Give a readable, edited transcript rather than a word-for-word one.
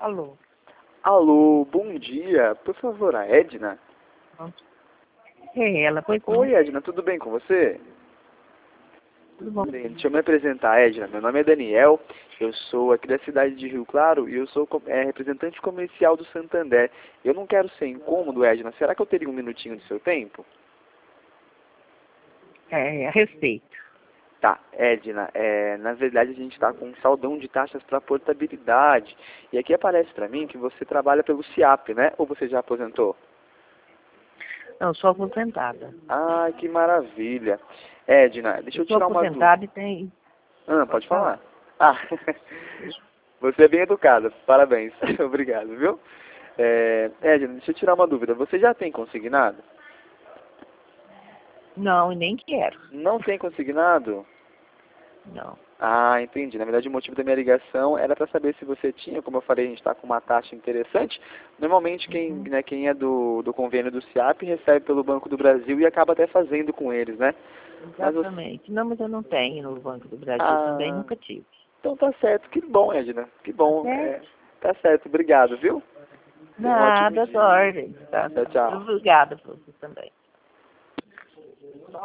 Alô? Alô, bom dia. Por favor, a Edna? É ela, foi Oi, Edna, tudo bem com você? tudo bom? Bem, deixa eu me apresentar, Edna. Meu nome é Daniel, eu sou aqui da cidade de Rio Claro e eu sou representante comercial do Santander. Eu não quero ser incômodo, Edna. Será que eu teria um minutinho de seu tempo? É, a respeito. Tá, Edna, na verdade a gente está com um saldão de taxas para portabilidade. E aqui aparece para mim que você trabalha pelo SIAP, né? Ou você já aposentou? Não, sou aposentada. Ah, que maravilha. Edna, deixa Eu eu sou tirar uma dúvida. aposentada e tem... Ah, Pode pode falar. falar. Ah, você é bem educada. Parabéns. Obrigado, viu? Edna, deixa eu tirar uma dúvida. Você já tem consignado? Não, e nem quero. Não tem consignado? Não. Ah, entendi. Na verdade, o motivo da minha ligação era para saber se você tinha, como eu falei, a gente está com uma taxa interessante. Normalmente, quem é do convênio do SIAP recebe pelo Banco do Brasil e acaba até fazendo com eles, né? Mas você... Exatamente. Não, mas eu não tenho no Banco do Brasil também, Ah, nunca tive. então tá certo. Que bom, Edna. Que bom. Certo? Tá certo. Obrigado, viu? Tenha um ótimo Nada, dia. ordem. Tá? Tchau, tchau. Obrigada por você também.